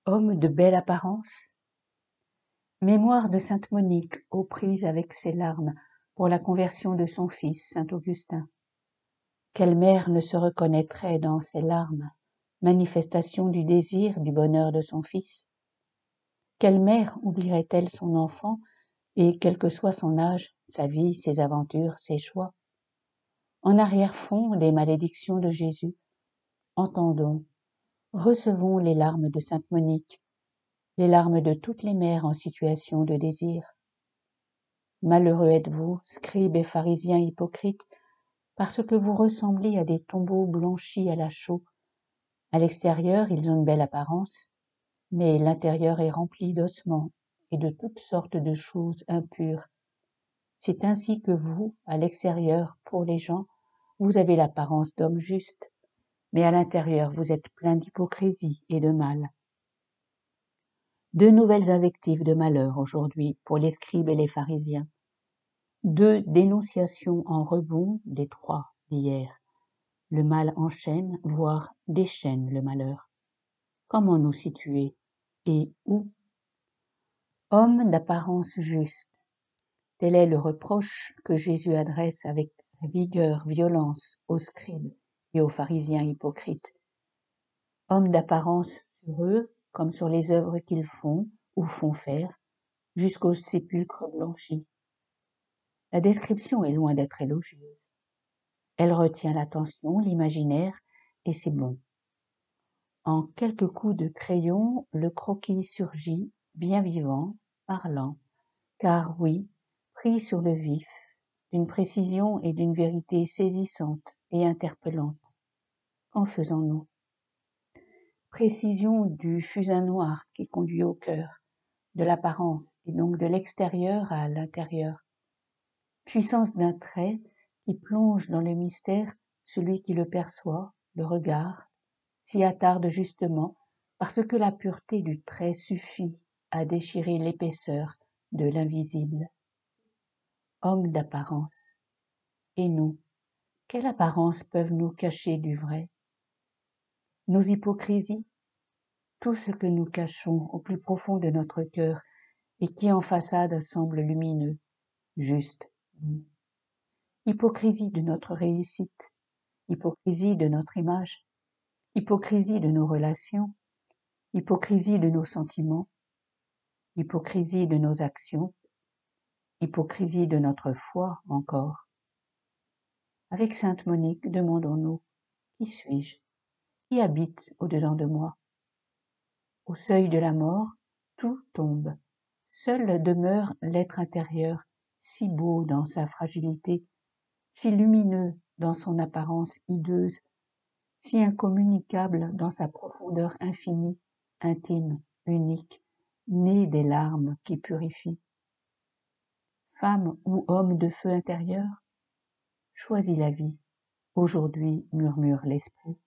Homme de belle apparence, mémoire de sainte Monique, aux prises avec ses larmes pour la conversion de son fils, saint Augustin. Quelle mère ne se reconnaîtrait dans ces larmes, manifestation du désir, du bonheur de son fils? Quelle mère oublierait-elle son enfant et, quel que soit son âge, sa vie, ses aventures, ses choix? En arrière-fond des malédictions de Jésus, entendons, recevons les larmes de sainte Monique, les larmes de toutes les mères en situation de désir. Malheureux êtes-vous, scribes et pharisiens hypocrites, parce que vous ressemblez à des tombeaux blanchis à la chaux. À l'extérieur, ils ont une belle apparence, mais l'intérieur est rempli d'ossements et de toutes sortes de choses impures. C'est ainsi que vous, à l'extérieur, pour les gens, vous avez l'apparence d'hommes justes, mais à l'intérieur, vous êtes plein d'hypocrisie et de mal. Deux nouvelles invectives de malheur aujourd'hui pour les scribes et les pharisiens. Deux dénonciations en rebond des trois d'hier. Le mal enchaîne, voire déchaîne le malheur. Comment nous situer et où? Homme d'apparence juste. Tel est le reproche que Jésus adresse avec vigueur, violence aux scribes et aux pharisiens hypocrites. Homme d'apparence sur eux, comme sur les œuvres qu'ils font ou font faire, jusqu'au sépulcre blanchi. La description est loin d'être élogieuse. Elle retient l'attention, l'imaginaire, et c'est bon. En quelques coups de crayon, le croquis surgit, bien vivant, parlant, car oui, pris sur le vif, d'une précision et d'une vérité saisissantes et interpellantes. Qu'en faisons-nous? Précision du fusain noir qui conduit au cœur, de l'apparence et donc de l'extérieur à l'intérieur. Puissance d'un trait qui plonge dans le mystère celui qui le perçoit, le regard, s'y attarde justement parce que la pureté du trait suffit à déchirer l'épaisseur de l'invisible. Homme d'apparence. Et nous, quelle apparence peuvent nous cacher du vrai? Nos hypocrisies, tout ce que nous cachons au plus profond de notre cœur et qui en façade semble lumineux, juste. Hypocrisie de notre réussite, hypocrisie de notre image, hypocrisie de nos relations, hypocrisie de nos sentiments, hypocrisie de nos actions, hypocrisie de notre foi encore. Avec sainte Monique, demandons-nous, qui suis-je? Qui habite au-dedans de moi? Au seuil de la mort, tout tombe. Seul demeure l'être intérieur, si beau dans sa fragilité, si lumineux dans son apparence hideuse, si incommunicable dans sa profondeur infinie, intime, unique, né des larmes qui purifient. Femme ou homme de feu intérieur, choisis la vie, aujourd'hui murmure l'esprit.